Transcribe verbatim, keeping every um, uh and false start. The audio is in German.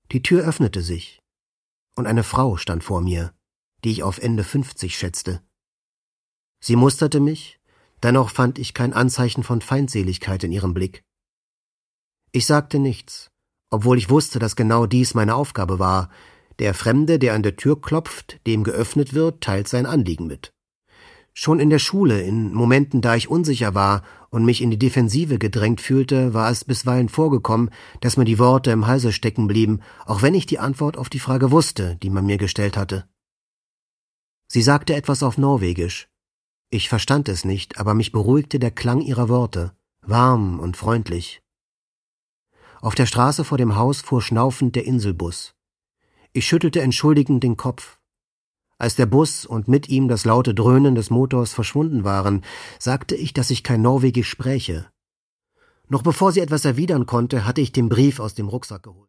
Die Tür öffnete sich, und eine Frau stand vor mir, die ich auf Ende fünfzig schätzte. Sie musterte mich, dennoch fand ich kein Anzeichen von Feindseligkeit in ihrem Blick. Ich sagte nichts, obwohl ich wusste, dass genau dies meine Aufgabe war. Der Fremde, der an der Tür klopft, dem geöffnet wird, teilt sein Anliegen mit. Schon in der Schule, in Momenten, da ich unsicher war und mich in die Defensive gedrängt fühlte, war es bisweilen vorgekommen, dass mir die Worte im Halse stecken blieben, auch wenn ich die Antwort auf die Frage wusste, die man mir gestellt hatte. Sie sagte etwas auf Norwegisch. Ich verstand es nicht, aber mich beruhigte der Klang ihrer Worte, warm und freundlich. Auf der Straße vor dem Haus fuhr schnaufend der Inselbus. Ich schüttelte entschuldigend den Kopf. Als der Bus und mit ihm das laute Dröhnen des Motors verschwunden waren, sagte ich, dass ich kein Norwegisch spräche. Noch bevor sie etwas erwidern konnte, hatte ich den Brief aus dem Rucksack geholt.